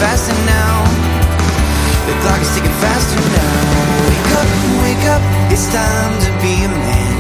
faster now. The clock is ticking faster now. Wake up, it's time to be a man.